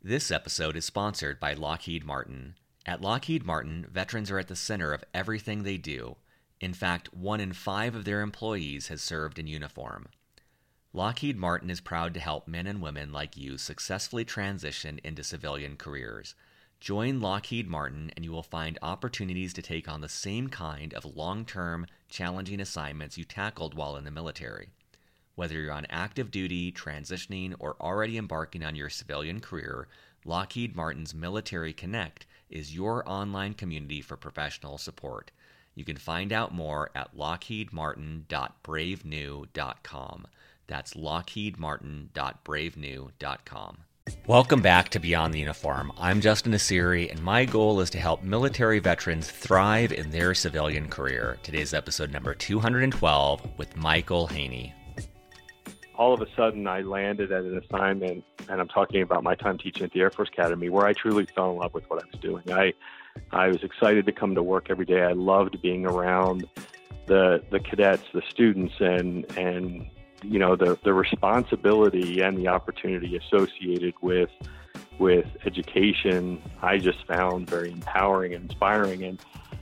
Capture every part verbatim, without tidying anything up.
This episode is sponsored by Lockheed Martin. At Lockheed Martin, veterans are at the center of everything they do. In fact, one in five of their employees has served in uniform. Lockheed Martin is proud to help men and women like you successfully transition into civilian careers. Join Lockheed Martin and you will find opportunities to take on the same kind of long-term, challenging assignments you tackled while in the military. Whether you're on active duty, transitioning, or already embarking on your civilian career, Lockheed Martin's Military Connect is your online community for professional support. You can find out more at lockheed martin dot brave new dot com. That's lockheed martin dot brave new dot com. Welcome back to Beyond the Uniform. I'm Justin Nassiri, and my goal is to help military veterans thrive in their civilian career. Today's episode number two hundred twelve with Michael Haney. All of a sudden, I landed at an assignment, and I'm talking about my time teaching at the Air Force Academy, where I truly fell in love with what I was doing. I I was excited to come to work every day. I loved being around the the cadets, the students, and and you know the the responsibility and the opportunity associated with with education. I just found very empowering and inspiring. And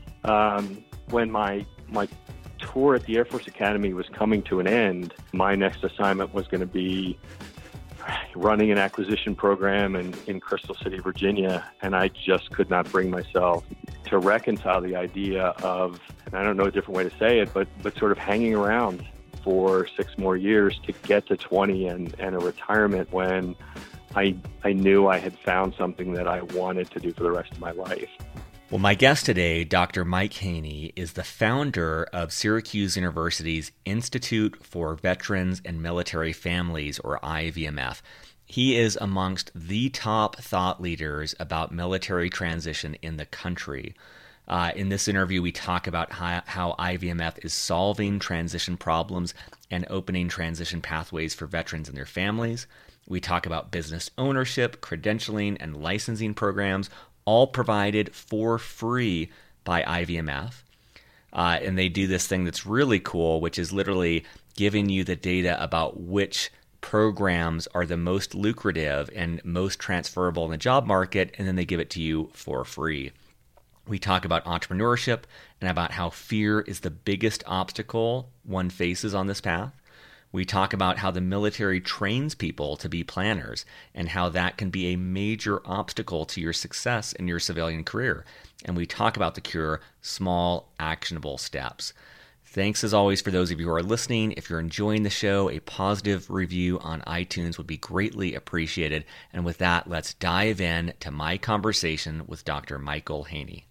um, when my my tour at the Air Force Academy was coming to an end, my next assignment was going to be running an acquisition program in, in Crystal City, Virginia, and I just could not bring myself to reconcile the idea of, and I don't know a different way to say it, but but sort of hanging around for six more years to get to twenty and, and a retirement when I I knew I had found something that I wanted to do for the rest of my life. Well, my guest today, Doctor Mike Haney, is the founder of Syracuse University's Institute for Veterans and Military Families, or I V M F. He is amongst the top thought leaders about military transition in the country. Uh, in this interview, we talk about how, how I V M F is solving transition problems and opening transition pathways for veterans and their families. We talk about business ownership, credentialing, and licensing programs, all provided for free by I V M F. Uh, and they do this thing that's really cool, which is literally giving you the data about which programs are the most lucrative and most transferable in the job market, and then they give it to you for free. We talk about entrepreneurship and about how fear is the biggest obstacle one faces on this path. We talk about how the military trains people to be planners and how that can be a major obstacle to your success in your civilian career. And we talk about the cure, small, actionable steps. Thanks as always for those of you who are listening. If you're enjoying the show, a positive review on iTunes would be greatly appreciated. And with that, let's dive in to my conversation with Doctor Michael Haney.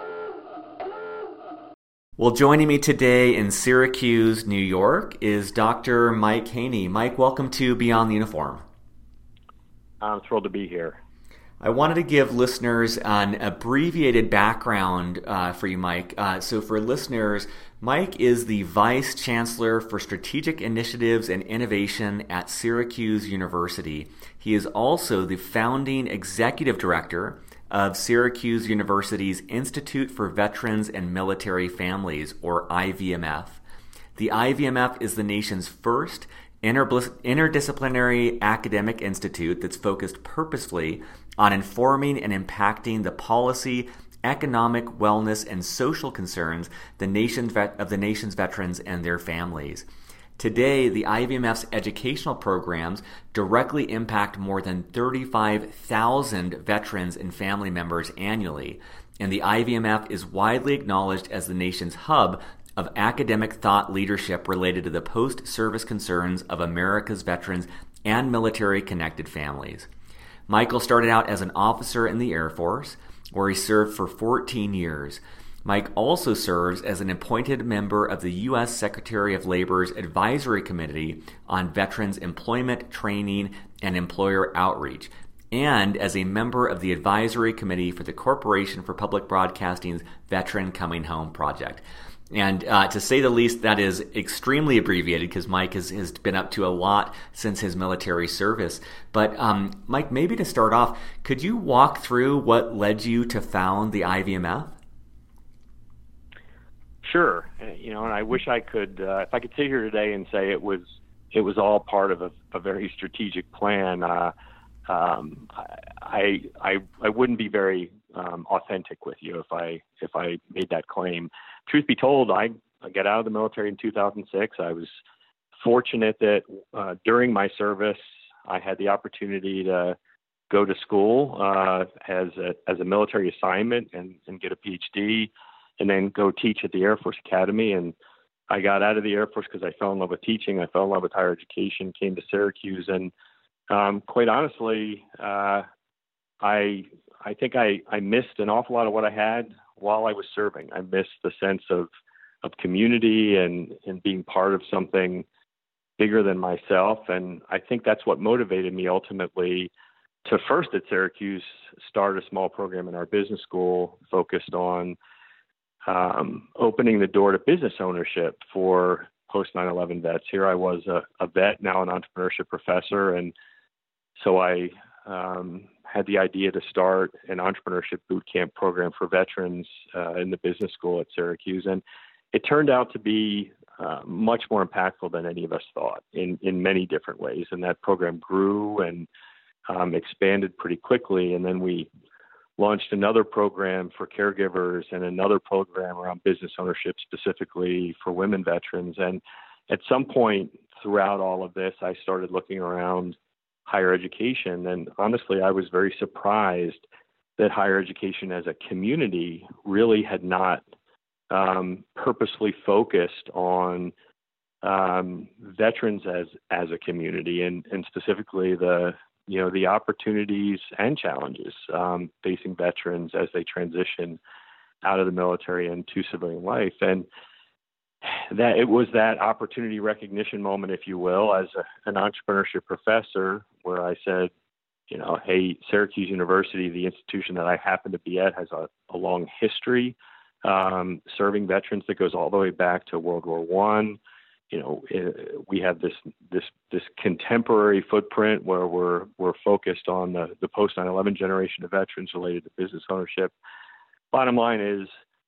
Well, joining me today in Syracuse, New York, is Doctor Mike Haney. Mike, welcome to Beyond the Uniform. I'm thrilled to be here. I wanted to give listeners an abbreviated background uh, for you, Mike. Uh, so for listeners, Mike is the Vice Chancellor for Strategic Initiatives and Innovation at Syracuse University. He is also the founding Executive Director of Syracuse University's Institute for Veterans and Military Families, or I V M F. The I V M F is the nation's first interdisciplinary academic institute that's focused purposefully on informing and impacting the policy, economic, wellness, and social concerns the nation's vet- of the nation's veterans and their families. Today, the I V M F's educational programs directly impact more than thirty-five thousand veterans and family members annually, and the I V M F is widely acknowledged as the nation's hub of academic thought leadership related to the post-service concerns of America's veterans and military-connected families. Michael started out as an officer in the Air Force, where he served for fourteen years. Mike also serves as an appointed member of the U S Secretary of Labor's Advisory Committee on Veterans Employment, Training, and Employer Outreach, and as a member of the Advisory Committee for the Corporation for Public Broadcasting's Veteran Coming Home Project. And uh, to say the least, that is extremely abbreviated because Mike has, has been up to a lot since his military service. But um, Mike, maybe to start off, could you walk through what led you to found the I V M F? Sure. You know, and I wish I could, uh, if I could sit here today and say it was it was all part of a, a very strategic plan. Uh, um, I, I, I, I wouldn't be very um, authentic with you if I, if I made that claim. Truth be told, I, I got out of the military in two thousand six. I was fortunate that uh, during my service, I had the opportunity to go to school uh, as a, as a military assignment and, and get a P H D, and then go teach at the Air Force Academy. And I got out of the Air Force because I fell in love with teaching. I fell in love with higher education, came to Syracuse, and um, quite honestly, uh, I I think I, I missed an awful lot of what I had while I was serving. I missed the sense of of community and, and being part of something bigger than myself. And I think that's what motivated me ultimately to first at Syracuse start a small program in our business school focused on um, opening the door to business ownership for post nine eleven vets. Here I was a, a vet, now an entrepreneurship professor. And so I um, had the idea to start an entrepreneurship boot camp program for veterans uh, in the business school at Syracuse. And it turned out to be uh, much more impactful than any of us thought in, in many different ways. And that program grew and um, expanded pretty quickly. And then we launched another program for caregivers and another program around business ownership specifically for women veterans. And at some point throughout all of this, I started looking around higher education. And honestly, I was very surprised that higher education as a community really had not um, purposely focused on um, veterans as, as a community and, and specifically the, you know, the opportunities and challenges um, facing veterans as they transition out of the military into civilian life. And that it was that opportunity recognition moment, if you will, as a, an entrepreneurship professor, where I said, you know, hey, Syracuse University, the institution that I happen to be at, has a, a long history um, serving veterans that goes all the way back to World War One. You know, it, we have this this this contemporary footprint where we're we're focused on the, the post nine eleven generation of veterans related to business ownership. Bottom line is,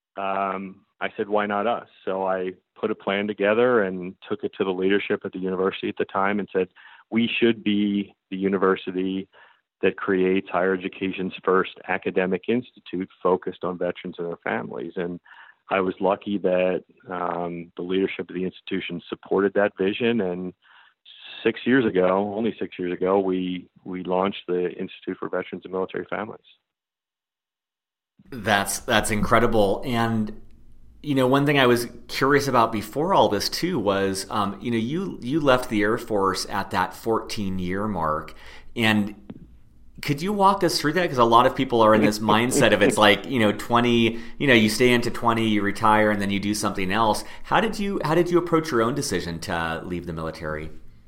um, I said, why not us? So I put a plan together and took it to the leadership at the university at the time and said, we should be the university that creates higher education's first academic institute focused on veterans and their families. And I was lucky that um, the leadership of the institution supported that vision. And six years ago, only six years ago, we we launched the Institute for Veterans and Military Families. That's that's incredible. And you know, one thing I was curious about before all this too was, um, you know, you you left the Air Force at that fourteen year mark, and could you walk us through that? Because a lot of people are in this mindset of it's like, you know, twenty, you know, you stay into twenty, you retire, and then you do something else. How did you how did you approach your own decision to leave the military?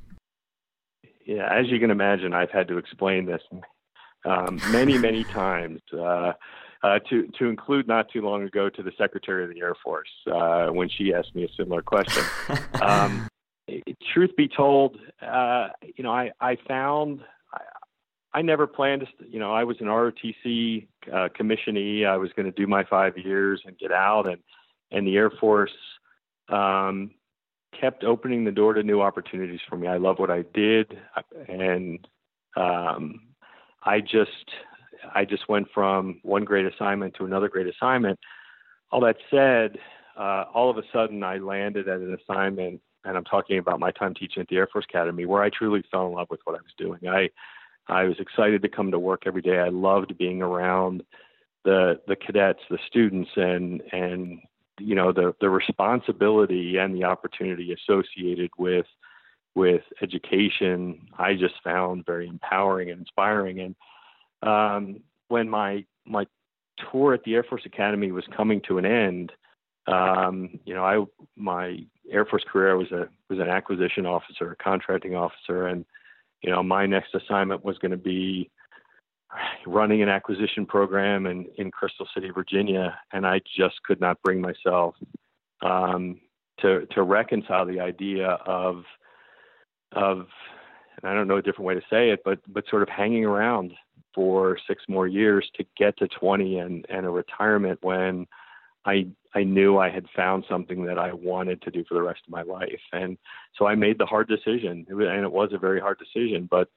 Yeah, as you can imagine, I've had to explain this um, many, many times. Uh, Uh, to, to include not too long ago to the Secretary of the Air Force uh, when she asked me a similar question. um, it, truth be told, uh, you know, I, I found I, I never planned to, you know, I was an R O T C uh, commissionee. I was going to do my five years and get out, and, and the Air Force um, kept opening the door to new opportunities for me. I love what I did, and um, I just... I just went from one great assignment to another great assignment. All that said, uh, all of a sudden I landed at an assignment, and I'm talking about my time teaching at the Air Force Academy, where I truly fell in love with what I was doing. I, I was excited to come to work every day. I loved being around the the cadets, the students, and and you know the the responsibility and the opportunity associated with with education. I just found very empowering and inspiring. And Um, when my my tour at the Air Force Academy was coming to an end, um, you know, I my Air Force career was a was an acquisition officer, a contracting officer, and you know, my next assignment was going to be running an acquisition program in, in Crystal City, Virginia, and I just could not bring myself um, to to reconcile the idea of of and I don't know a different way to say it, but but sort of hanging around for six more years to get to twenty and, and a retirement when I I knew I had found something that I wanted to do for the rest of my life. And so I made the hard decision, and it was a very hard decision, but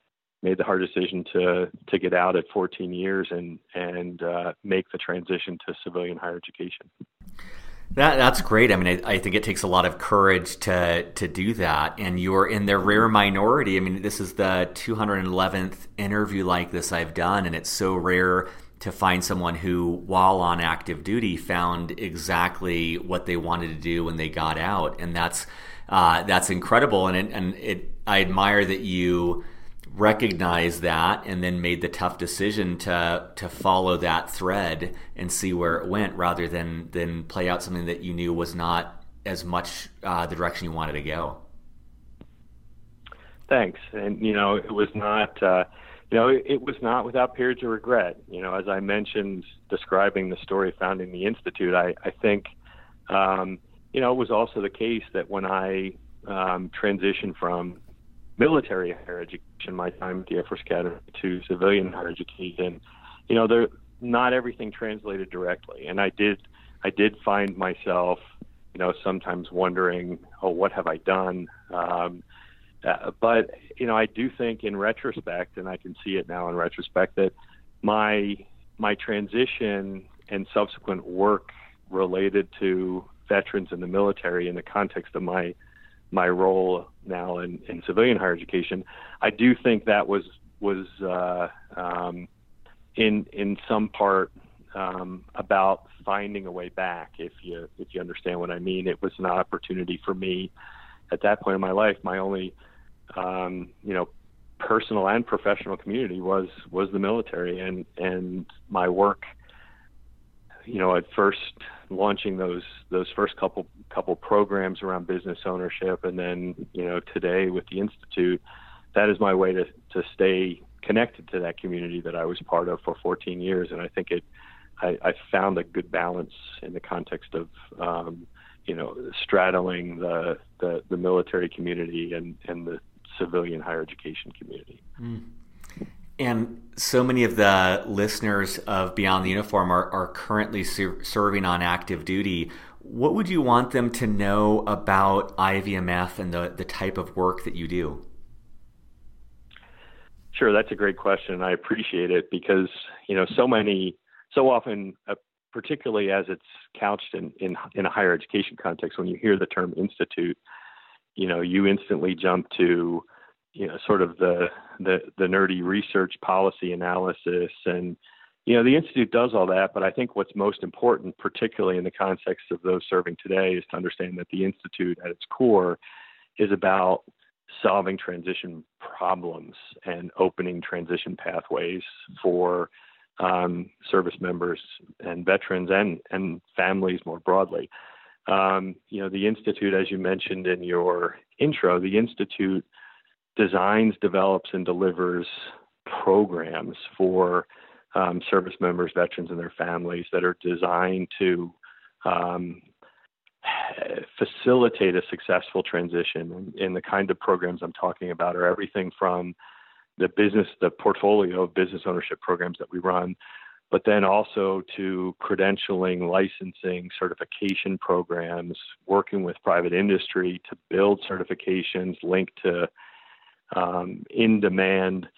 made the hard decision to to get out at fourteen years and and uh, make the transition to civilian higher education. That that's great. I mean, I, I think it takes a lot of courage to to do that, and you're in the rare minority. I mean, this is the two hundred eleventh interview like this I've done, and it's so rare to find someone who, while on active duty, found exactly what they wanted to do when they got out, and that's uh, that's incredible. And it, and it, I admire that you recognized that and then made the tough decision to to follow that thread and see where it went, rather than than play out something that you knew was not as much uh, the direction you wanted to go. Thanks. And you know, it was not uh, you know it, it was not without periods of regret. You know, as I mentioned, describing the story of founding the Institute, I I think um, you know it was also the case that when I um, transitioned from military higher education, my time at the Air Force Academy, to civilian higher education, you know, there not everything translated directly, and I did, I did find myself, you know, sometimes wondering, oh, what have I done? Um, uh, but you know, I do think in retrospect, and I can see it now in retrospect, that my my transition and subsequent work related to veterans in the military in the context of my my role now in, in civilian higher education, I do think that was was uh, um, in in some part um, about finding a way back. If you if you understand what I mean, it was an opportunity for me at that point in my life. My only um, you know personal and professional community was was the military, and and my work. You know, at first launching those those first couple couple programs around business ownership, and then you know today with the Institute, that is my way to to stay connected to that community that I was part of for fourteen years, and I think it I, I found a good balance in the context of um, you know straddling the, the the military community and and the civilian higher education community. Mm. And so many of the listeners of Beyond the Uniform are, are currently ser- serving on active duty. What would you want them to know about I V M F and the, the type of work that you do? Sure, that's a great question. I appreciate it because, you know, so many, so often, uh, particularly as it's couched in, in, in a higher education context, when you hear the term institute, you know, you instantly jump to, you know, sort of the, the, the nerdy research policy analysis. And, you know, the Institute does all that, but I think what's most important, particularly in the context of those serving today, is to understand that the Institute at its core is about solving transition problems and opening transition pathways for um, service members and veterans and, and families more broadly. Um, you know, the Institute, as you mentioned in your intro, the Institute designs, develops, and delivers programs for um, service members, veterans, and their families that are designed to um, facilitate a successful transition. And, and the kind of programs I'm talking about are everything from the business, the portfolio of business ownership programs that we run, but then also to credentialing, licensing, certification programs, working with private industry to build certifications linked to Um, in-demand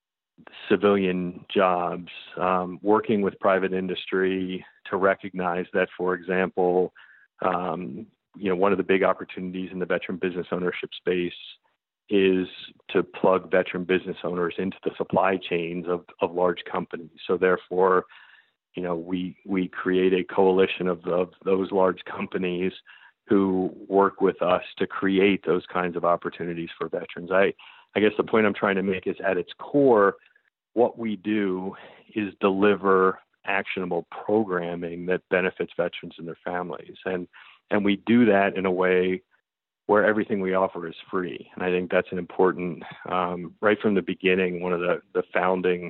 civilian jobs, um, working with private industry to recognize that, for example, um, you know, one of the big opportunities in the veteran business ownership space is to plug veteran business owners into the supply chains of, of large companies. So therefore, you know, we we create a coalition of, of those large companies who work with us to create those kinds of opportunities for veterans. I I guess the point I'm trying to make is at its core, what we do is deliver actionable programming that benefits veterans and their families. And, and we do that in a way where everything we offer is free. And I think that's an important, um, right from the beginning, one of the, the founding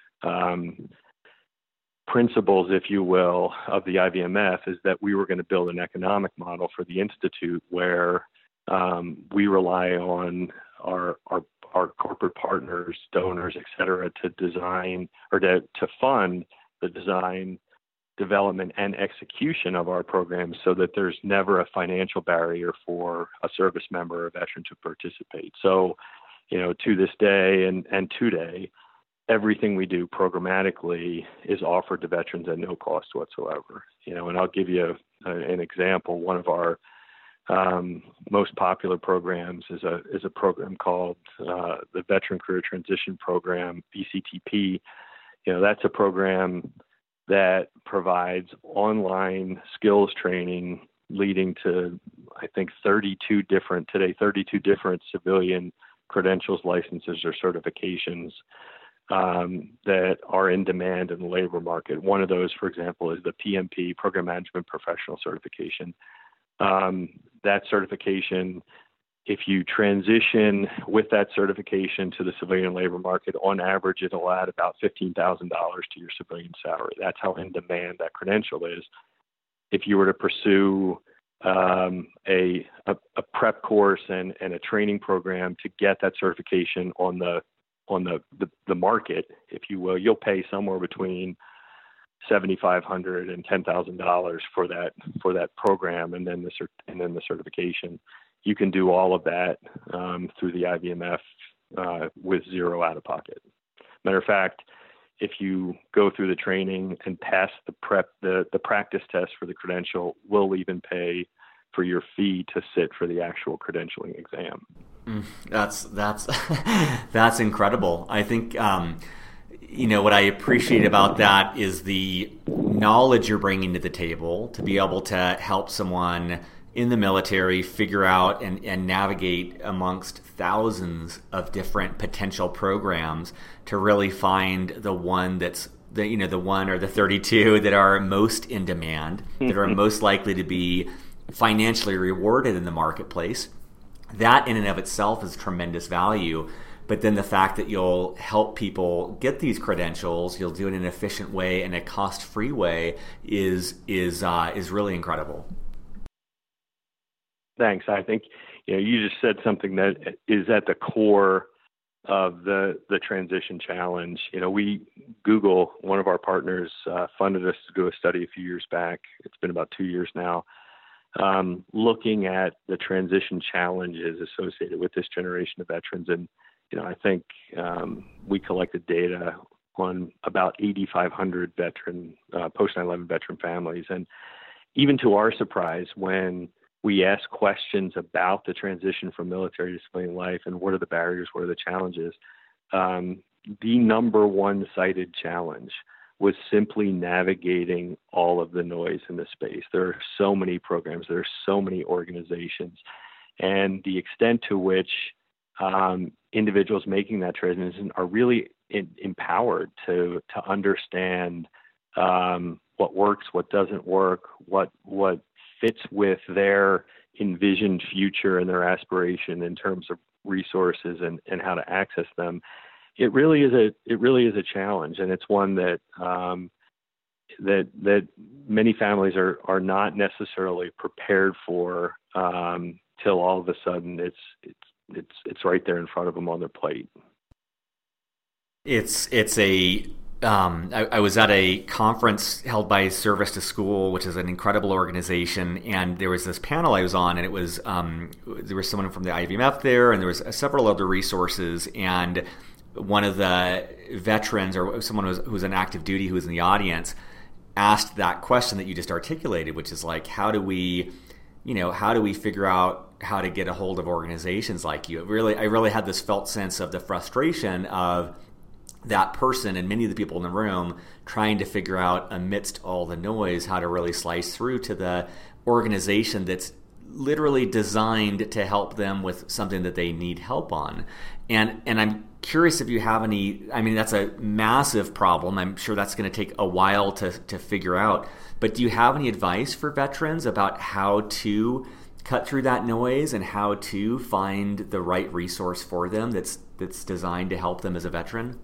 um, principles, if you will, of the I V M F is that we were going to build an economic model for the Institute where um, we rely on our, our our corporate partners, donors, et cetera, to design or to, to fund the design, development, and execution of our programs so that there's never a financial barrier for a service member or veteran to participate. So, you know, to this day and, and today, everything we do programmatically is offered to veterans at no cost whatsoever. You know, and I'll give you a, an example. One of our um, most popular programs is a is a program called uh, the Veteran Career Transition Program, V C T P. You know, that's a program that provides online skills training leading to, I think, thirty-two different, today, thirty-two different civilian credentials, licenses, or certifications um, that are in demand in the labor market. One of those, for example, is the P M P, Program Management Professional Certification. Um, that certification, if you transition with that certification to the civilian labor market, on average, it'll add about fifteen thousand dollars to your civilian salary. That's how in demand that credential is. If you were to pursue um, a, a, a prep course and, and a training program to get that certification on the on the, the, the market, if you will, you'll pay somewhere between seventy-five hundred dollars and ten thousand dollars for that for that program, and then the cert, and then the certification. You can do all of that um, through the I V M F uh, with zero out of pocket. Matter of fact, if you go through the training and pass the prep, the, the practice test for the credential, we'll even pay for your fee to sit for the actual credentialing exam. Mm, that's that's that's incredible. I think um, you know what I appreciate about that is the knowledge you're bringing to the table to be able to help someone in the military figure out and, and navigate amongst thousands of different potential programs to really find the one that's the you know the one or the thirty-two that are most in demand, that are most likely to be financially rewarded in the marketplace. That in and of itself is tremendous value. But then the fact that you'll help people get these credentials, you'll do it in an efficient way and a cost-free way is is uh, is really incredible. Thanks. I think you know you just said something that is at the core of the the transition challenge. You know, we Google, one of our partners, uh, funded us to do a study a few years back. It's been about two years now, um, looking at the transition challenges associated with this generation of veterans. And you know, I think um, we collected data on about eighty-five hundred veteran uh, post nine eleven veteran families, and even to our surprise, when we ask questions about the transition from military to civilian life and what are the barriers, what are the challenges, um, the number one cited challenge was simply navigating all of the noise in the space. There are so many programs, there are so many organizations, and the extent to which um, individuals making that transition are really in, empowered to to understand um, what works, what doesn't work, what what fits with their envisioned future and their aspiration in terms of resources and, and how to access them. It really is a it really is a challenge, and it's one that um, that that many families are are not necessarily prepared for um, till all of a sudden it's it's it's it's right there in front of them on their plate. It's it's a Um, I, I was at a conference held by Service to School, which is an incredible organization, and there was this panel I was on, and it was um, there was someone from the I V M F there, and there was several other resources, and one of the veterans or someone who was, who was on active duty who was in the audience asked that question that you just articulated, which is like, how do we, you know, how do we figure out how to get a hold of organizations like you? It really, I really had this felt sense of the frustration of that person and many of the people in the room trying to figure out amidst all the noise how to really slice through to the organization that's literally designed to help them with something that they need help on. And and I'm curious if you have any, I mean, that's a massive problem. I'm sure that's going to take a while to, to figure out. But do you have any advice for veterans about how to cut through that noise and how to find the right resource for them that's that's designed to help them as a veteran?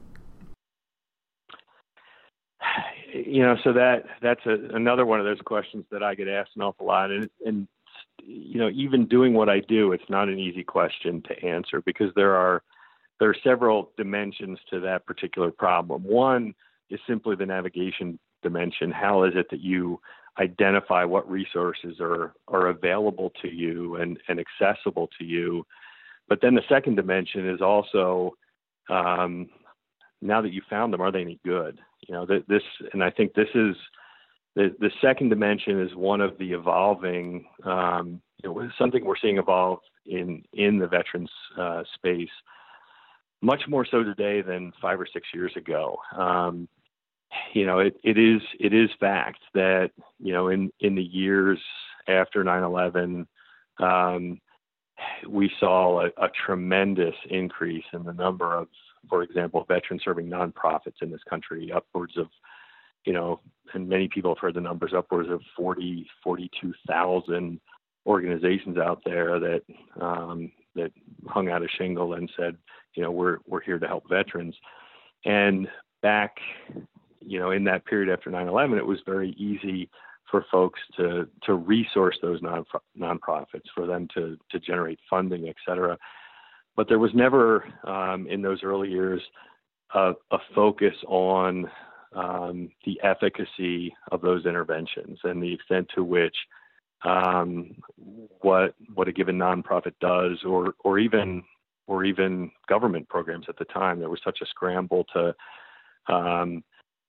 You know, so that that's a, another one of those questions that I get asked an awful lot. And, and, you know, even doing what I do, it's not an easy question to answer because there are there are several dimensions to that particular problem. One is simply the navigation dimension. How is it that you identify what resources are, are available to you and, and accessible to you? but then the second dimension is also, um, now that you found them, are they any good? You know, th- this, and I think this is, the, the second dimension is one of the evolving, um, you know, something we're seeing evolve in, in the veterans uh, space, much more so today than five or six years ago. Um, you know, it, it is, it is fact that, you know, in, in the years after nine eleven, um, we saw a, a tremendous increase in the number of, for example, veteran serving nonprofits in this country, upwards of, you know, and many people have heard the numbers, upwards of forty, forty-two thousand organizations out there that, um, that hung out a shingle and said, you know, we're, we're here to help veterans. And back, you know, in that period after nine eleven, it was very easy for folks to, to resource those non nonprofits, for them to, to generate funding, et cetera. But there was never, um, in those early years, a, a focus on um, the efficacy of those interventions and the extent to which um, what what a given nonprofit does, or or even or even government programs at the time. There was such a scramble to, um,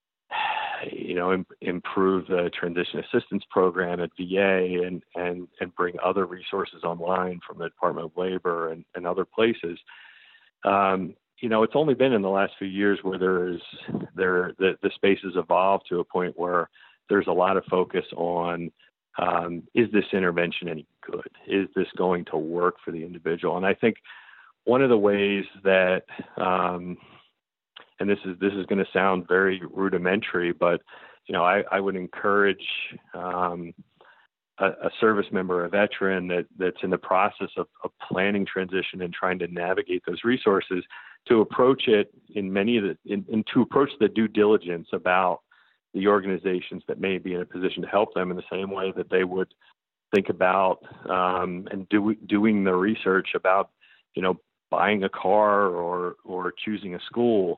you know, im- improve the transition assistance program at V A and and and bring other resources online from the Department of Labor and, and other places. Um, you know, it's only been in the last few years where there is there the, the space has evolved to a point where there's a lot of focus on, um, is this intervention any good? Is this going to work for the individual? And I think one of the ways that, um, and this is this is going to sound very rudimentary, but you know, I, I would encourage um, a, a service member, a veteran that that's in the process of, of planning transition and trying to navigate those resources, to approach it in many of the, in, in to approach the due diligence about the organizations that may be in a position to help them in the same way that they would think about um, and do, doing the research about, you know, buying a car or or choosing a school.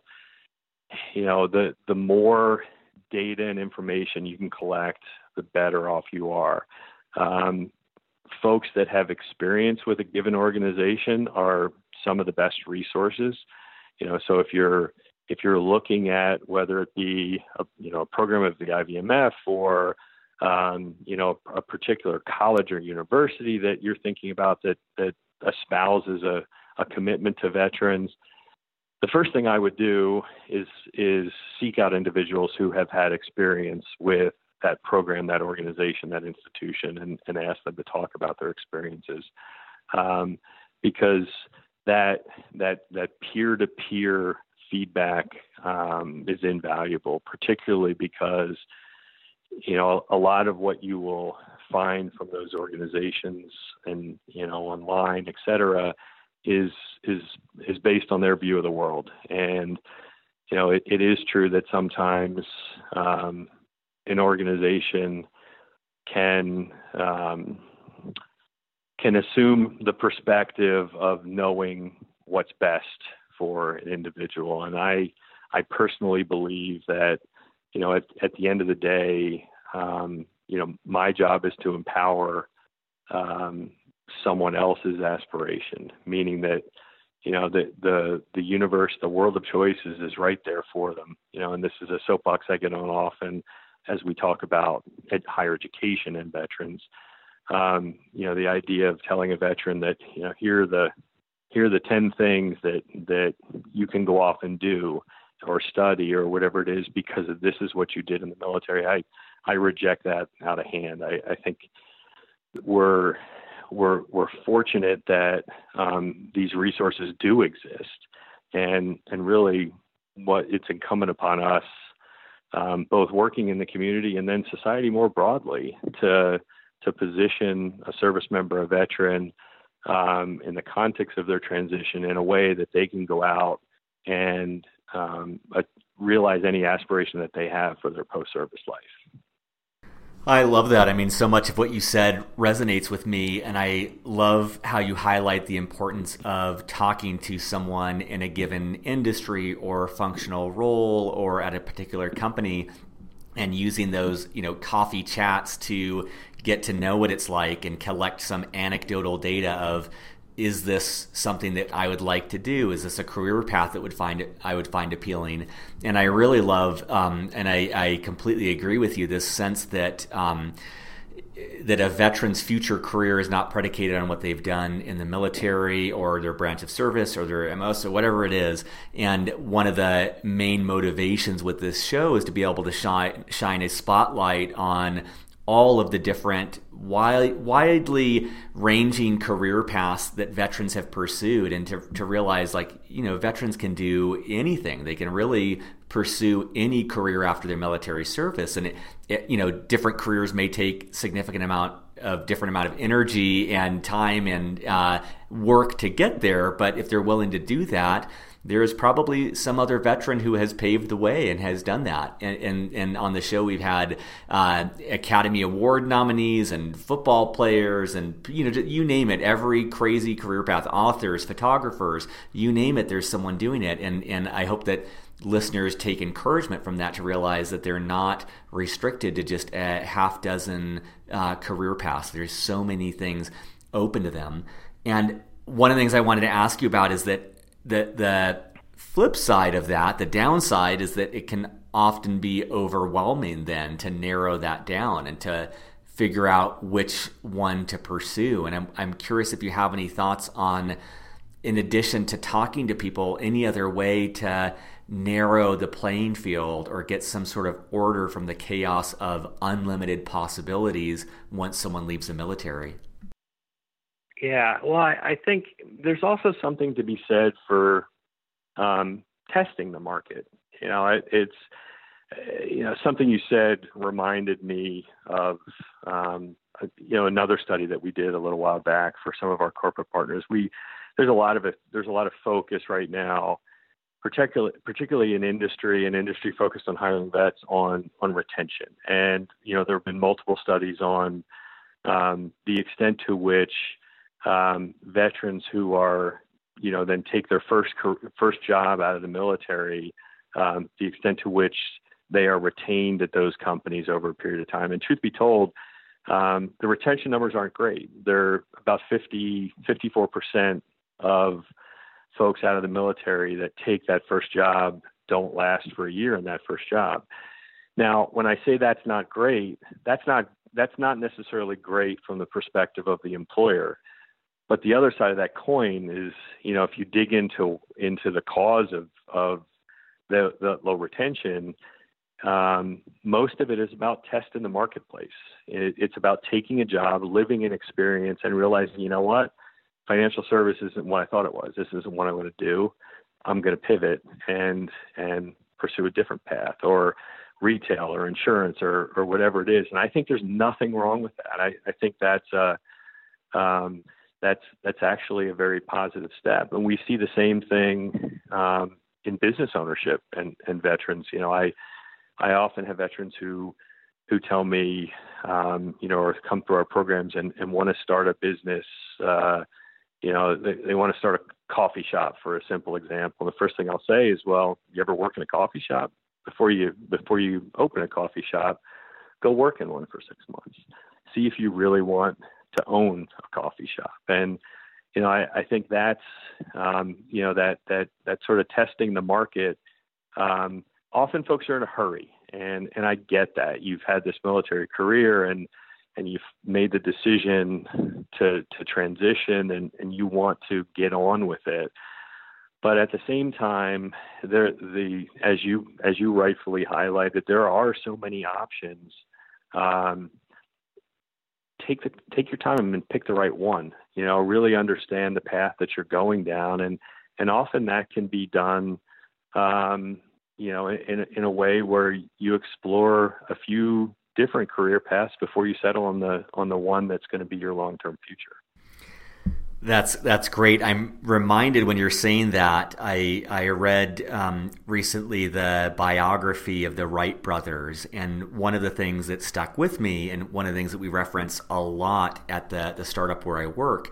You know, the the more data and information you can collect, the better off you are. Um, folks that have experience with a given organization are some of the best resources. You know, so if you're if you're looking at whether it be a, you know, a program of the I V M F or um, you know, a particular college or university that you're thinking about that that espouses a, a commitment to veterans, the first thing I would do is is seek out individuals who have had experience with that program, that organization, that institution, and, and ask them to talk about their experiences, um, because that that that peer-to-peer feedback um, is invaluable, particularly because, you know, a lot of what you will find from those organizations and, you know, online, et cetera, is is is based on their view of the world. And, you know, it, it is true that sometimes um, an organization can um, can assume the perspective of knowing what's best for an individual. And I I personally believe that, you know, at, at the end of the day, um, you know, my job is to empower um, someone else's aspiration, meaning that, you know, the, the, the universe, the world of choices is right there for them. You know, and this is a soapbox I get on often as we talk about ed- higher education and veterans. Um, you know, the idea of telling a veteran that, you know, here are the, here are the ten things that, that you can go off and do or study or whatever it is, because of this is what you did in the military. I, I reject that out of hand. I, I think we're, we're, we're fortunate that um, these resources do exist, and, and really what it's incumbent upon us, um, both working in the community and then society more broadly, to, to position a service member, a veteran, um, in the context of their transition in a way that they can go out and um, uh, realize any aspiration that they have for their post-service life. I love that. I mean, so much of what you said resonates with me, and I love how you highlight the importance of talking to someone in a given industry or functional role or at a particular company, and using those, you know, coffee chats to get to know what it's like and collect some anecdotal data of, is this something that I would like to do? Is this a career path that would find I would find appealing? And I really love, um, and I, I completely agree with you, this sense that um, that a veteran's future career is not predicated on what they've done in the military or their branch of service or their M O S or whatever it is. And one of the main motivations with this show is to be able to shine, shine a spotlight on all of the different wide, widely ranging career paths that veterans have pursued, and to, to realize, like, you know, veterans can do anything. They can really pursue any career after their military service. And, it, it, you know, different careers may take significant amount of different amount of energy and time and uh, work to get there. But if they're willing to do that, there is probably some other veteran who has paved the way and has done that. And and, and on the show, we've had uh, Academy Award nominees and football players and, you know, you name it, every crazy career path, authors, photographers, you name it, there's someone doing it. And, and I hope that listeners take encouragement from that to realize that they're not restricted to just a half dozen uh, career paths. There's so many things open to them. And one of the things I wanted to ask you about is that The the flip side of that, the downside, is that it can often be overwhelming then to narrow that down and to figure out which one to pursue. And I'm I'm curious if you have any thoughts on, in addition to talking to people, any other way to narrow the playing field or get some sort of order from the chaos of unlimited possibilities once someone leaves the military. Yeah, well, I, I think there's also something to be said for um, testing the market. You know, it, it's, you know, something you said reminded me of, um, a, you know, another study that we did a little while back for some of our corporate partners. We, there's a lot of it, there's a lot of focus right now, particularly, particularly in industry and industry focused on hiring vets on, on retention. And, you know, there have been multiple studies on um, the extent to which Um, veterans who are, you know, then take their first first job out of the military, um, the extent to which they are retained at those companies over a period of time. And truth be told, um, the retention numbers aren't great. They're about fifty, fifty-four percent of folks out of the military that take that first job don't last for a year in that first job. Now, when I say that's not great, that's not that's not necessarily great from the perspective of the employer. But the other side of that coin is, you know, if you dig into into the cause of of the, the low retention, um, most of it is about testing the marketplace. It, it's about taking a job, living an experience, and realizing, you know what, financial service isn't what I thought it was. This isn't what I want to do. I'm going to pivot and and pursue a different path, or retail, or insurance, or or whatever it is. And I think there's nothing wrong with that. I, I think that's uh, um, That's that's actually a very positive step, and we see the same thing um, in business ownership and, and veterans. You know, I I often have veterans who who tell me, um, you know, or come through our programs and, and want to start a business. Uh, you know, they, they want to start a coffee shop, for a simple example. The first thing I'll say is, well, you ever work in a coffee shop? Before you before you open a coffee shop, go work in one for six months. See if you really want to own a coffee shop. And, you know, I, I think that's, um, you know, that, that, that sort of testing the market. Um, often folks are in a hurry, and, and I get that. You've had this military career, and, and you've made the decision to, to transition, and, and you want to get on with it. But at the same time, there, the, as you, as you rightfully highlighted, there are so many options. Um, Take the take your time and pick the right one. You know, really understand the path that you're going down, and and often that can be done, um, you know, in in a way where you explore a few different career paths before you settle on the on the one that's going to be your long-term future. That's that's great. I'm reminded when you're saying that, I I read um, recently the biography of the Wright brothers, and one of the things that stuck with me, and one of the things that we reference a lot at the, the startup where I work,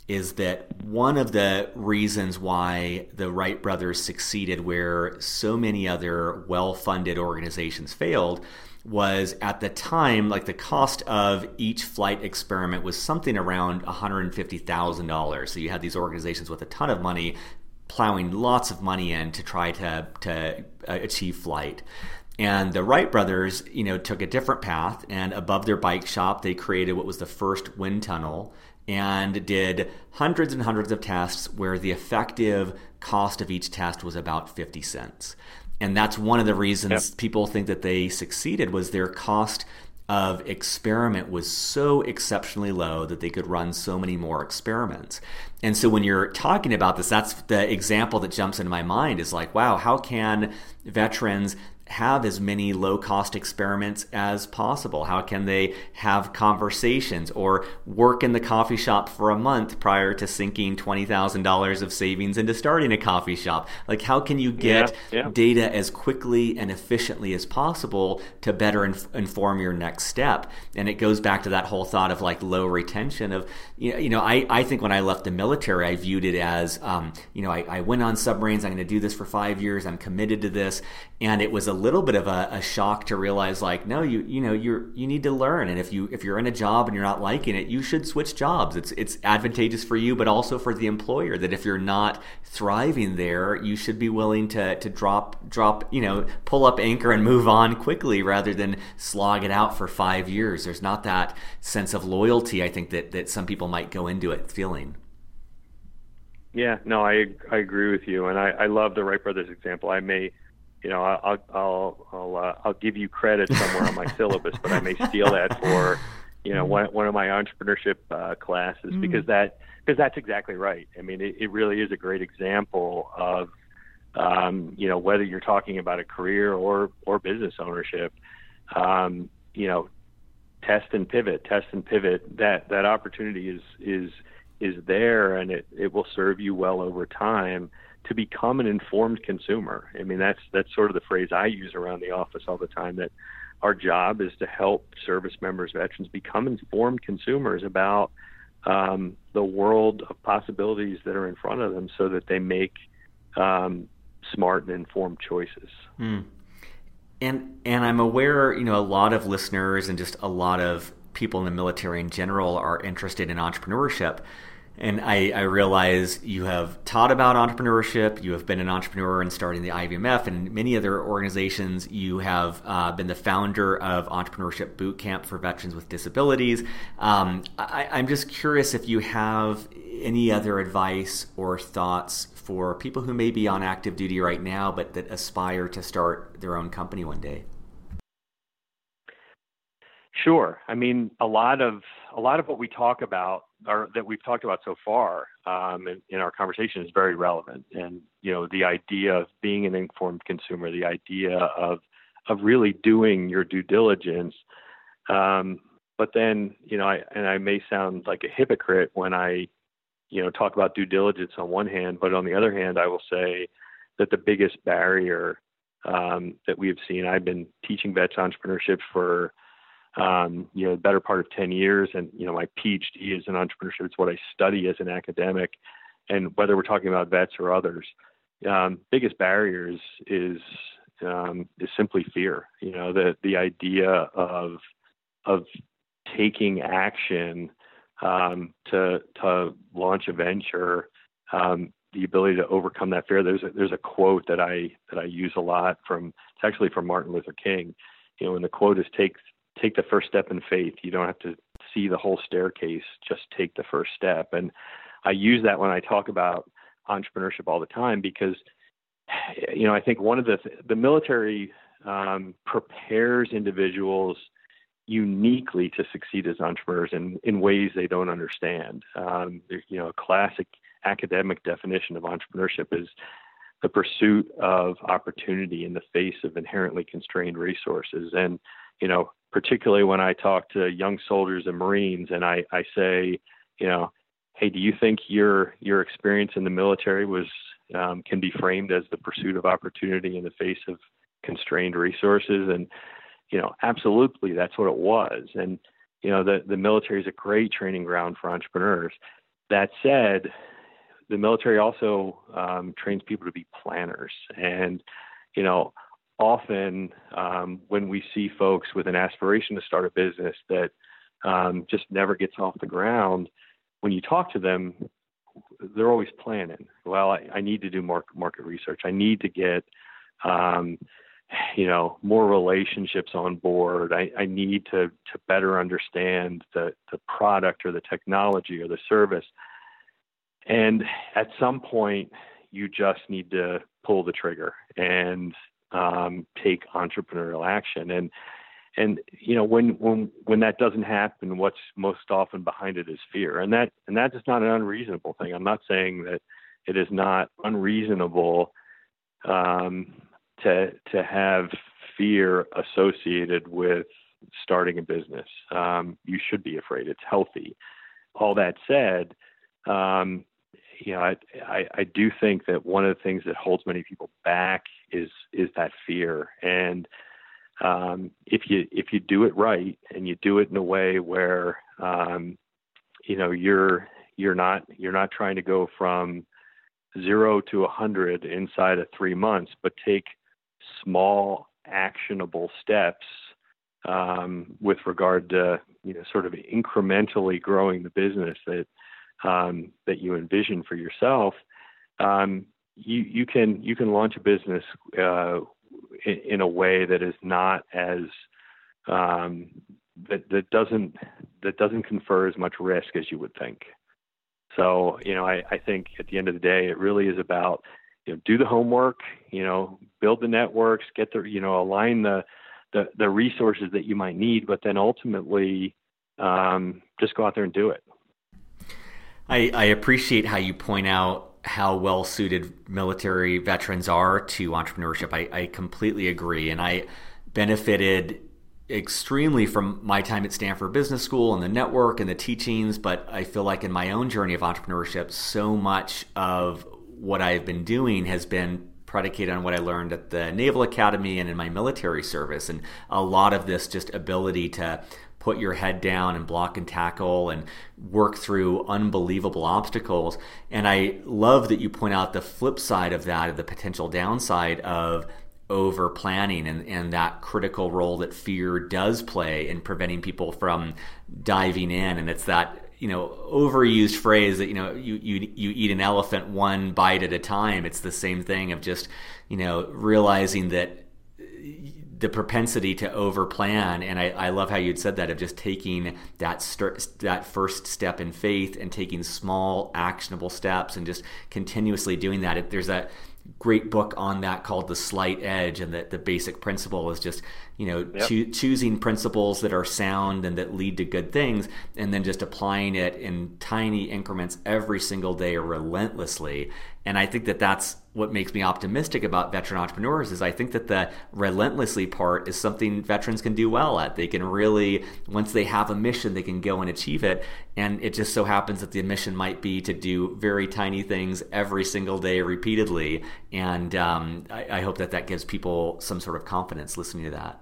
is that one of the reasons why the Wright brothers succeeded where so many other well-funded organizations failed was at the time, like the cost of each flight experiment was something around one hundred fifty thousand dollars. So you had these organizations with a ton of money plowing lots of money in to try to, to achieve flight. And the Wright brothers, you know, took a different path, and above their bike shop, they created what was the first wind tunnel and did hundreds and hundreds of tests where the effective cost of each test was about fifty cents. And that's one of the reasons yep. people think that they succeeded was their cost of experiment was so exceptionally low that they could run so many more experiments. And so when you're talking about this, that's the example that jumps into my mind is like, wow, how can veterans have as many low-cost experiments as possible? How can they have conversations or work in the coffee shop for a month prior to sinking twenty thousand dollars of savings into starting a coffee shop? Like, how can you get yeah, yeah. data as quickly and efficiently as possible to better inf- inform your next step? And it goes back to that whole thought of like low retention of, you know, I, I think when I left the military, I viewed it as, um, you know, I, I went on submarines, I'm going to do this for five years, I'm committed to this. And it was a little bit of a, a shock to realize, like, no, you you know you're you need to learn, and if you if you're in a job and you're not liking it, you should switch jobs. It's it's advantageous for you, but also for the employer. That if you're not thriving there, you should be willing to to drop drop you know pull up anchor and move on quickly rather than slog it out for five years. There's not that sense of loyalty, I think, that that some people might go into it feeling. Yeah, no, I I agree with you, and I, I love the Wright brothers example. I may. You know, I'll I'll I'll uh, I'll give you credit somewhere on my syllabus, but I may steal that for, you know, one one of my entrepreneurship uh, classes mm. because that because that's exactly right. I mean, it, it really is a great example of, um, you know, whether you're talking about a career or or business ownership, um, you know, test and pivot, test and pivot. That that opportunity is is is there, and it it will serve you well over time to become an informed consumer. I mean, that's that's sort of the phrase I use around the office all the time, that our job is to help service members, veterans, become informed consumers about um, the world of possibilities that are in front of them so that they make um, smart and informed choices. Hmm. And and I'm aware, you know, a lot of listeners and just a lot of people in the military in general are interested in entrepreneurship. And I, I realize you have taught about entrepreneurship, you have been an entrepreneur in starting the I V M F and many other organizations. You have uh, been the founder of Entrepreneurship Boot Camp for Veterans with Disabilities. Um, I, I'm just curious if you have any other advice or thoughts for people who may be on active duty right now, but that aspire to start their own company one day. Sure. I mean, a lot of a lot of what we talk about, or that we've talked about so far um, in, in our conversation, is very relevant. And you know, the idea of being an informed consumer, the idea of of really doing your due diligence. Um, but then, you know, I, and I may sound like a hypocrite when I, you know, talk about due diligence on one hand, but on the other hand, I will say that the biggest barrier um, that we have seen. I've been teaching vets entrepreneurship for Um, you know, the better part of ten years. And, you know, my PhD is in entrepreneurship. It's what I study as an academic. And whether we're talking about vets or others, um, biggest barriers is, um, is simply fear. You know, the, the idea of, of taking action, um, to, to launch a venture, um, the ability to overcome that fear. There's a, there's a quote that I, that I use a lot from, it's actually from Martin Luther King, you know, and the quote is take take the first step in faith. You don't have to see the whole staircase, just take the first step. And I use that when I talk about entrepreneurship all the time, because, you know, I think one of the, the military um, prepares individuals uniquely to succeed as entrepreneurs in, in ways they don't understand. Um, you know, a classic academic definition of entrepreneurship is the pursuit of opportunity in the face of inherently constrained resources. And, you know, particularly when I talk to young soldiers and Marines and I, I say, you know, hey, do you think your your experience in the military was um, can be framed as the pursuit of opportunity in the face of constrained resources? And, you know, absolutely, that's what it was. And, you know, the, the military is a great training ground for entrepreneurs. that said, the military also um, trains people to be planners. And, you know, often um, when we see folks with an aspiration to start a business that um, just never gets off the ground, when you talk to them, they're always planning. Well, I, I need to do more market research. I need to get, um, you know, more relationships on board. I, I need to to better understand the, the product or the technology or the service. And at some point, you just need to pull the trigger and um, take entrepreneurial action. And and you know, when when when that doesn't happen, what's most often behind it is fear. And that and that is not an unreasonable thing. I'm not saying that it is not unreasonable um, to to have fear associated with starting a business. Um, you should be afraid. It's healthy. All that said, um, you know, I, I, I do think that one of the things that holds many people back is is that fear. And um, if you if you do it right and you do it in a way where um, you know you're you're not you're not trying to go from zero to a hundred inside of three months, but take small actionable steps um, with regard to you know sort of incrementally growing the business that. Um, that you envision for yourself, um, you you can you can launch a business uh, in, in a way that is not as um, that that doesn't that doesn't confer as much risk as you would think. So you know I, I think at the end of the day it really is about you know do the homework, you know build the networks, get the you know align the the, the resources that you might need, but then ultimately um, just go out there and do it. I, I appreciate how you point out how well suited military veterans are to entrepreneurship. I, I completely agree. And I benefited extremely from my time at Stanford Business School and the network and the teachings. But I feel like in my own journey of entrepreneurship, so much of what I've been doing has been predicated on what I learned at the Naval Academy and in my military service. And a lot of this just ability to put your head down and block and tackle and work through unbelievable obstacles. And I love that you point out the flip side of that, of the potential downside of over planning and, and that critical role that fear does play in preventing people from diving in. And it's that, you know, overused phrase that, you know, you, you, you eat an elephant one bite at a time. It's the same thing of just, you know, realizing that the propensity to overplan, and I, I love how you'd said that, of just taking that start, that first step in faith and taking small actionable steps and just continuously doing that. It, there's that great book on that called The Slight Edge, and that the basic principle is just, you know, yep. choo- choosing principles that are sound and that lead to good things, and then just applying it in tiny increments every single day relentlessly. And I think that that's what makes me optimistic about veteran entrepreneurs, is I think that the relentlessly part is something veterans can do well at. They can really, once they have a mission, they can go and achieve it. And it just so happens that the mission might be to do very tiny things every single day repeatedly. And um, I, I hope that that gives people some sort of confidence listening to that.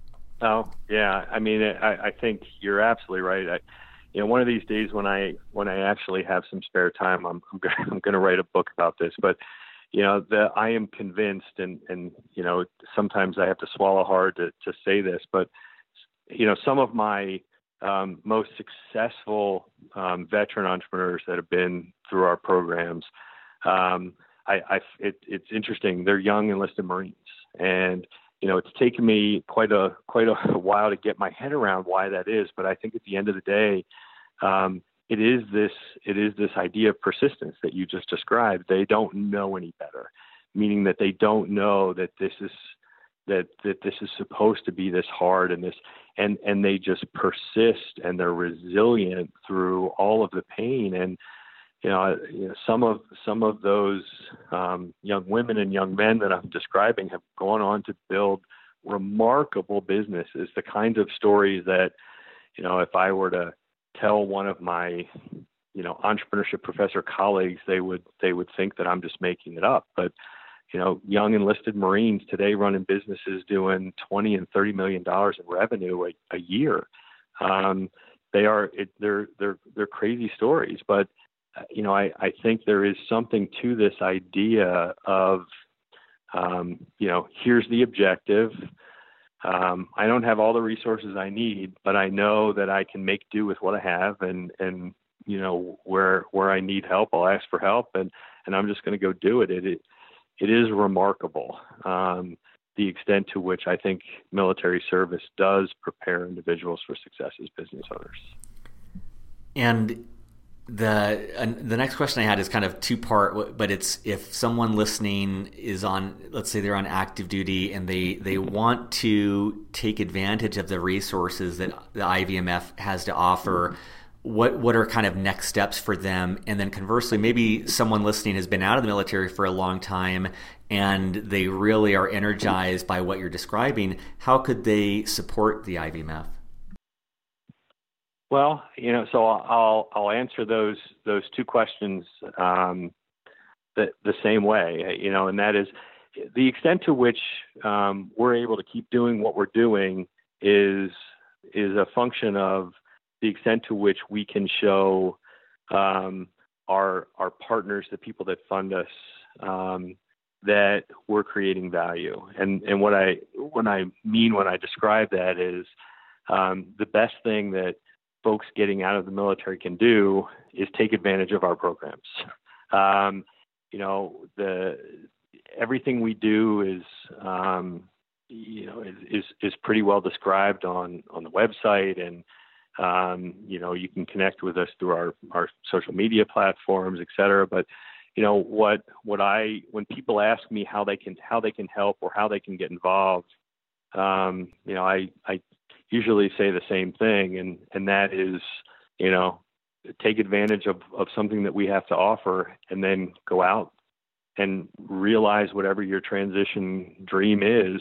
Oh, yeah. I mean, I, I think you're absolutely right. I, you know, one of these days when I when I actually have some spare time, I'm I'm going I'm going to write a book about this. But you know, the, I am convinced, and and you know, sometimes I have to swallow hard to to say this, but you know, some of my um, most successful um, veteran entrepreneurs that have been through our programs, um, I, I it, it's interesting. They're young enlisted Marines, and you know, it's taken me quite a quite a while to get my head around why that is. But I think at the end of the day, um, it is this it is this idea of persistence that you just described. They don't know any better, meaning that they don't know that this is that that this is supposed to be this hard and this and and they just persist, and they're resilient through all of the pain. And you know, you know some of some of those um, young women and young men that I'm describing have gone on to build remarkable businesses. The kinds of stories that, you know, if I were to tell one of my, you know, entrepreneurship professor colleagues, they would they would think that I'm just making it up. But you know, young enlisted Marines today running businesses doing twenty and thirty million dollars in revenue a, a year. Um, they are it, they're they're they're crazy stories, but you know, I, I think there is something to this idea of, um, you know, here's the objective. Um, I don't have all the resources I need, but I know that I can make do with what I have, and, and, you know, where, where I need help, I'll ask for help, and, and I'm just going to go do it. It, it, it is remarkable. Um, the extent to which I think military service does prepare individuals for success as business owners. And the uh, the next question I had is kind of two part, but it's if someone listening is on, let's say they're on active duty and they, they want to take advantage of the resources that the I V M F has to offer, what what are kind of next steps for them? And then conversely, maybe someone listening has been out of the military for a long time and they really are energized by what you're describing. How could they support the I V M F? Well, you know, so I'll I'll answer those those two questions um, the the same way, you know, and that is the extent to which um, we're able to keep doing what we're doing is is a function of the extent to which we can show um, our our partners, the people that fund us, um, that we're creating value. And and what I when I mean when I describe that is um, the best thing that folks getting out of the military can do is take advantage of our programs. Um, you know, the everything we do is, um, you know, is, is is pretty well described on on the website, and um, you know, you can connect with us through our our social media platforms, et cetera. But you know, what what I when people ask me how they can how they can help or how they can get involved, um, you know, I I usually say the same thing, and, and that is, you know, take advantage of, of something that we have to offer, and then go out and realize whatever your transition dream is.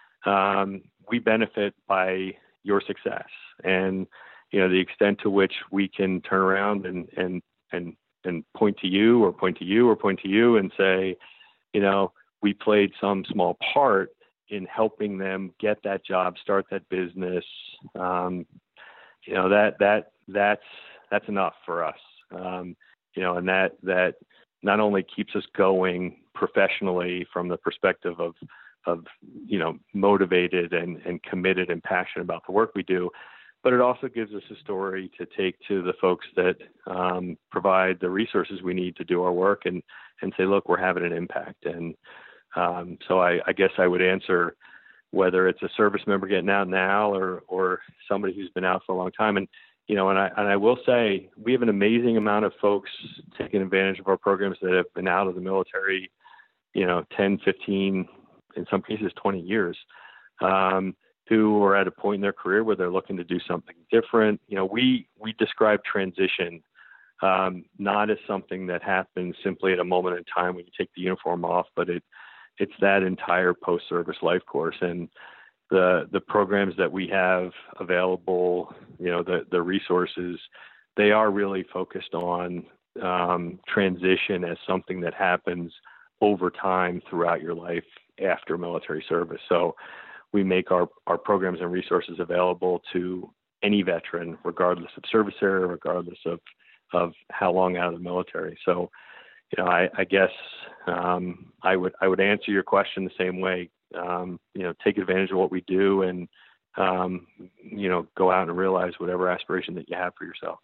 Um, we benefit by your success, and, you know, the extent to which we can turn around and, and, and, and point to you or point to you or point to you and say, you know, we played some small part in helping them get that job, start that business, um, you know, that that that's that's enough for us, um, you know, and that that not only keeps us going professionally from the perspective of of you know motivated and, and committed and passionate about the work we do, but it also gives us a story to take to the folks that um, provide the resources we need to do our work, and and say, look, we're having an impact. And Um, so I, I guess I would answer whether it's a service member getting out now or, or somebody who's been out for a long time. And, you know, and I, and I will say we have an amazing amount of folks taking advantage of our programs that have been out of the military, you know, ten, fifteen, in some cases twenty years, um, who are at a point in their career where they're looking to do something different. You know, we, we describe transition um, not as something that happens simply at a moment in time when you take the uniform off, but it, it's that entire post-service life course. And the the programs that we have available, you know, the, the resources, they are really focused on um, transition as something that happens over time throughout your life after military service. So we make our, our programs and resources available to any veteran, regardless of service area, regardless of, of how long out of the military. So, you know, I, I guess um, I would I would answer your question the same way. Um, you know, take advantage of what we do, and um, you know, go out and realize whatever aspiration that you have for yourself.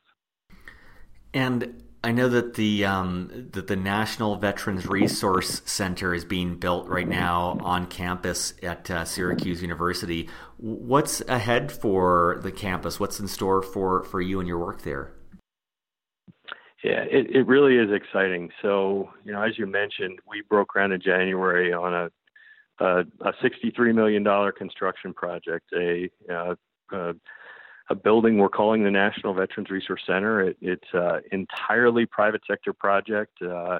And I know that the um, that the National Veterans Resource Center is being built right now on campus at uh, Syracuse University. What's ahead for the campus? What's in store for, for you and your work there? Yeah, it, it really is exciting. So, you know, as you mentioned, we broke ground in January on a a, a sixty-three million dollars construction project, a, uh, a a building we're calling the National Veterans Resource Center. It, it's an entirely private sector project. Uh,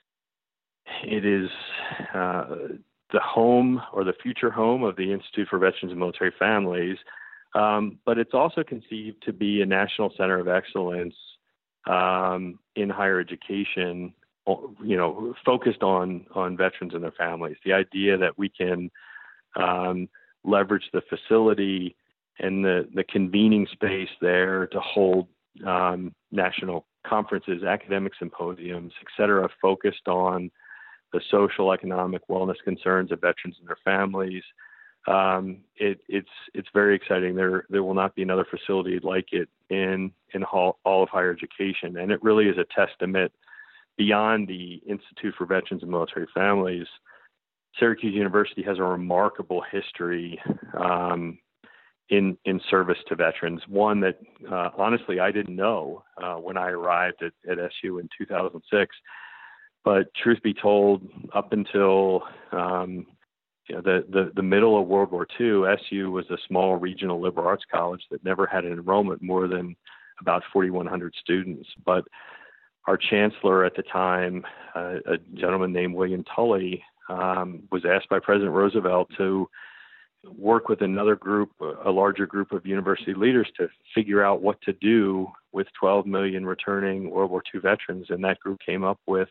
it is uh, the home or the future home of the Institute for Veterans and Military Families, um, but it's also conceived to be a national center of excellence um, in higher education, you know, focused on, on veterans and their families. The idea that we can um, leverage the facility and the, the convening space there to hold um, national conferences, academic symposiums, et cetera, focused on the social, economic, wellness concerns of veterans and their families. Um, it, it's it's very exciting. There there will not be another facility like it in in all, all of higher education, and it really is a testament beyond the Institute for Veterans and Military Families. Syracuse University has a remarkable history um, in in service to veterans. One that uh, honestly I didn't know uh, when I arrived at, at S U in two thousand six. But truth be told, up until um, you know, the, the, the middle of World War Two, S U was a small regional liberal arts college that never had an enrollment more than about forty-one hundred students. But our chancellor at the time, uh, a gentleman named William Tully, um, was asked by President Roosevelt to work with another group, a larger group of university leaders, to figure out what to do with twelve million returning World War Two veterans. And that group came up with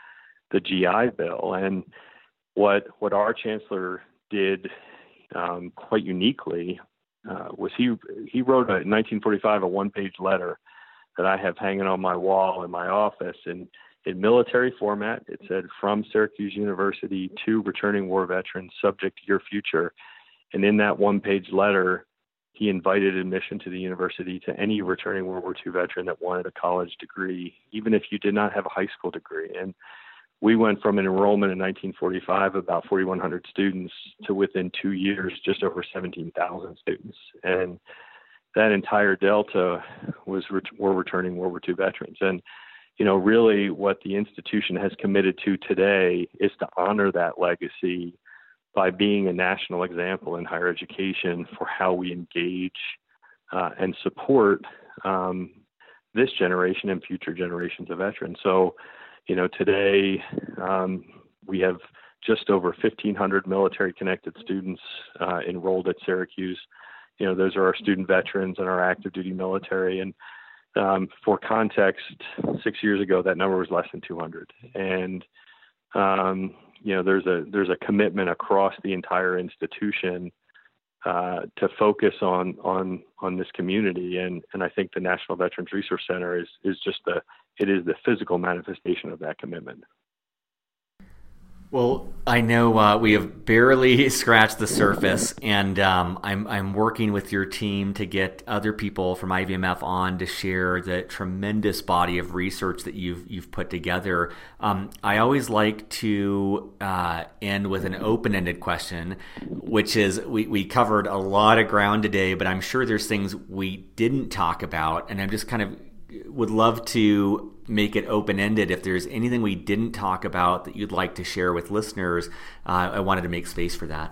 the G I Bill. And what what our chancellor did um, quite uniquely uh, was he he wrote a, in nineteen forty-five a one-page letter that I have hanging on my wall in my office. And in military format, it said, "From Syracuse University to returning war veterans, subject to your future." And in that one-page letter, he invited admission to the university to any returning World War Two veteran that wanted a college degree, even if you did not have a high school degree. And we went from an enrollment in nineteen forty-five, about forty-one hundred students, to within two years, just over seventeen thousand students. And that entire delta was ret- were returning World War Two veterans. And, you know, really what the institution has committed to today is to honor that legacy by being a national example in higher education for how we engage uh, and support um, this generation and future generations of veterans. So, you know, today um, we have just over fifteen hundred military-connected students uh, enrolled at Syracuse. You know, those are our student veterans and our active duty military. And um, for context, six years ago, that number was less than two hundred. And, um, you know, there's a there's a commitment across the entire institution uh, to focus on on on this community. And, and I think the National Veterans Resource Center is is just the it is the physical manifestation of that commitment. Well, I know uh, we have barely scratched the surface, and um, I'm I'm working with your team to get other people from I V M F on to share the tremendous body of research that you've you've put together. Um, I always like to uh, end with an open-ended question, which is we we covered a lot of ground today, but I'm sure there's things we didn't talk about, and I'm just kind of would love to make it open-ended. If there's anything we didn't talk about that you'd like to share with listeners, uh, I wanted to make space for that.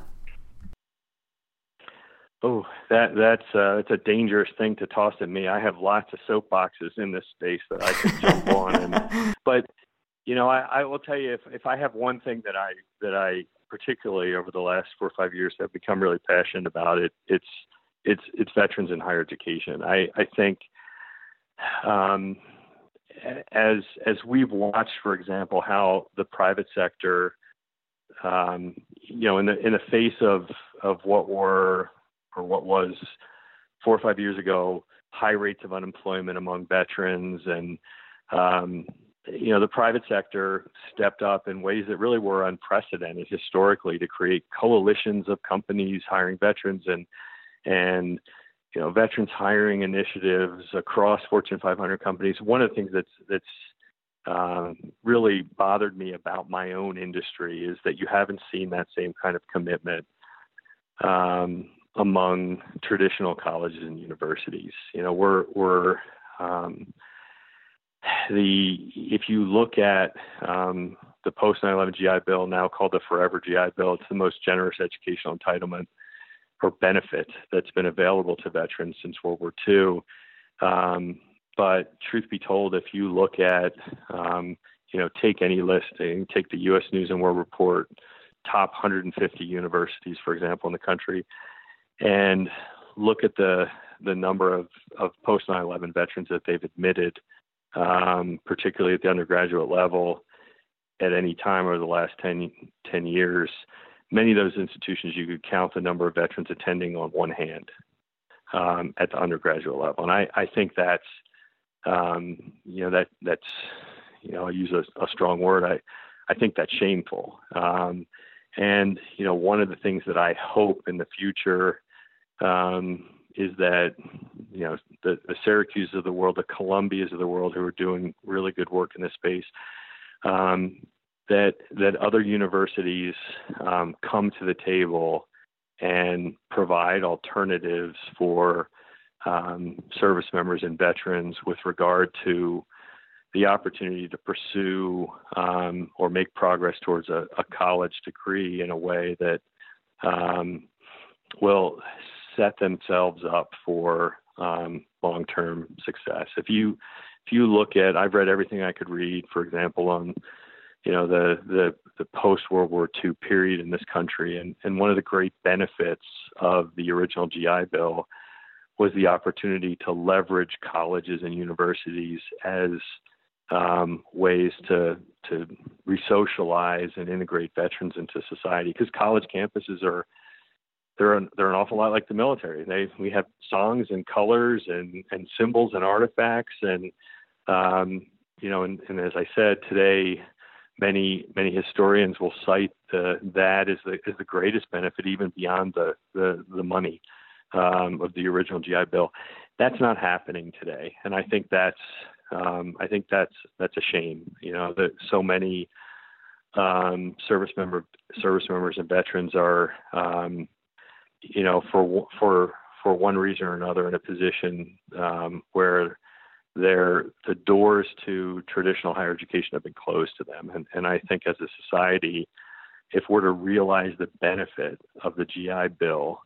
Oh, that that's uh, that's a dangerous thing to toss at me. I have lots of soapboxes in this space that I can jump on. And, but you know, I, I will tell you, if if I have one thing that I that I particularly over the last four or five years have become really passionate about, it, it's it's it's veterans in higher education. I I think. Um, as as we've watched, for example, how the private sector, um, you know, in the in the face of of what were or what was four or five years ago, high rates of unemployment among veterans, and um, you know, the private sector stepped up in ways that really were unprecedented historically to create coalitions of companies hiring veterans and and you know, veterans hiring initiatives across Fortune five hundred companies. One of the things that's that's um, really bothered me about my own industry is that you haven't seen that same kind of commitment um, among traditional colleges and universities. You know, we're we're um, the if you look at um, the post nine eleven G I Bill, now called the Forever G I Bill, it's the most generous educational entitlement or benefit that's been available to veterans since World War Two. Um, but truth be told, if you look at, um, you know, take any listing, take the U S News and World Report, top one hundred fifty universities, for example, in the country, and look at the the number of, of post nine eleven veterans that they've admitted, um, particularly at the undergraduate level, at any time over the last ten, ten years, many of those institutions, you could count the number of veterans attending on one hand um, at the undergraduate level. And I, I think that's um, you know, that that's, you know, I use a, a strong word. I, I think that's shameful. Um, and, you know, one of the things that I hope in the future um, is that, you know, the, the Syracuse of the world, the Columbias of the world who are doing really good work in this space, um, that that other universities um, come to the table and provide alternatives for um, service members and veterans with regard to the opportunity to pursue um, or make progress towards a, a college degree in a way that um, will set themselves up for um, long-term success. If you if you look at, I've read everything I could read, for example, on you know the the, the post-World War Two period in this country, and, and one of the great benefits of the original G I Bill was the opportunity to leverage colleges and universities as um, ways to to re-socialize and integrate veterans into society, because college campuses are they're an, they're an awful lot like the military. They we have songs and colors and, and symbols and artifacts, and um, you know, and, and as I said today, many many historians will cite the, that as the as the greatest benefit, even beyond the the, the money um, of the original G I Bill. That's not happening today, and I think that's um, I think that's that's a shame. You know, that so many um, service member service members and veterans are um, you know, for for for one reason or another, in a position um, where their the doors to traditional higher education have been closed to them. And, and I think as a society, if we're to realize the benefit of the G I Bill,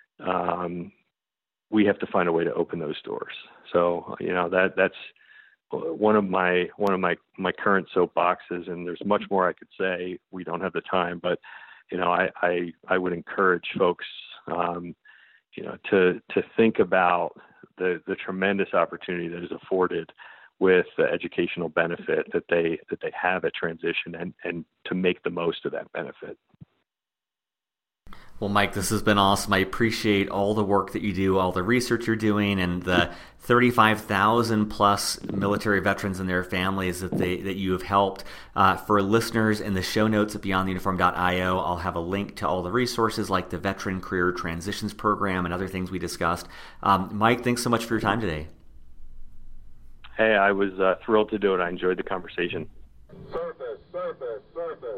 um, we have to find a way to open those doors. So, you know, that that's one of my one of my, my current soapboxes, and there's much more I could say. We don't have the time, but you know, I, I, I would encourage folks, um, you know, to to think about the, the tremendous opportunity that is afforded with the educational benefit that they that they have at transition, and, and to make the most of that benefit. Well, Mike, this has been awesome. I appreciate all the work that you do, all the research you're doing, and the thirty-five thousand plus military veterans and their families that they that you have helped. Uh, for listeners, in the show notes at beyond the uniform dot io, I'll have a link to all the resources like the Veteran Career Transitions Program and other things we discussed. Um, Mike, thanks so much for your time today. Hey, I was uh, thrilled to do it. I enjoyed the conversation. Surface, surface, surface.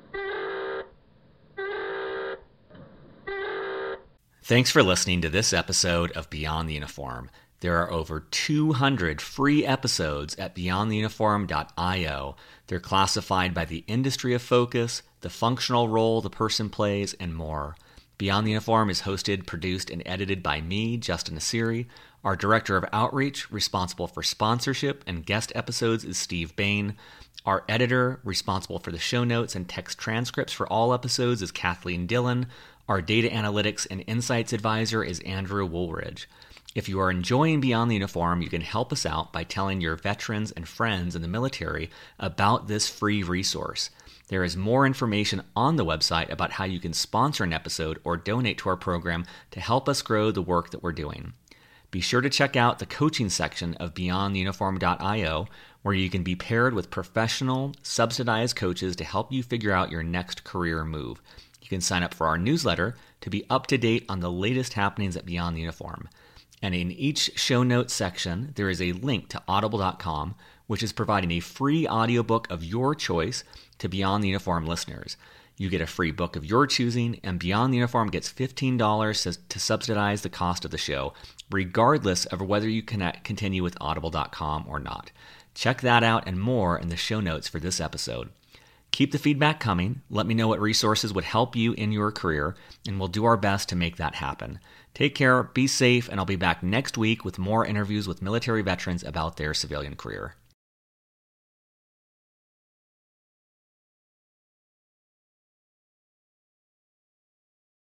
Thanks for listening to this episode of Beyond the Uniform. There are over two hundred free episodes at beyond the uniform dot io. They're classified by the industry of focus, the functional role the person plays, and more. Beyond the Uniform is hosted, produced, and edited by me, Justin Asiri. Our Director of Outreach, responsible for sponsorship and guest episodes, is Steve Bain. Our editor, responsible for the show notes and text transcripts for all episodes, is Kathleen Dillon. Our data analytics and insights advisor is Andrew Woolridge. If you are enjoying Beyond the Uniform, you can help us out by telling your veterans and friends in the military about this free resource. There is more information on the website about how you can sponsor an episode or donate to our program to help us grow the work that we're doing. Be sure to check out the coaching section of beyond the uniform dot io, where you can be paired with professional, subsidized coaches to help you figure out your next career move. You can sign up for our newsletter to be up to date on the latest happenings at Beyond the Uniform. And in each show notes section, there is a link to audible dot com, which is providing a free audiobook of your choice to Beyond the Uniform listeners. You get a free book of your choosing, and Beyond the Uniform gets fifteen dollars to subsidize the cost of the show, regardless of whether you connect, continue with audible dot com or not. Check that out and more in the show notes for this episode. Keep the feedback coming. Let me know what resources would help you in your career, and we'll do our best to make that happen. Take care, be safe, and I'll be back next week with more interviews with military veterans about their civilian career.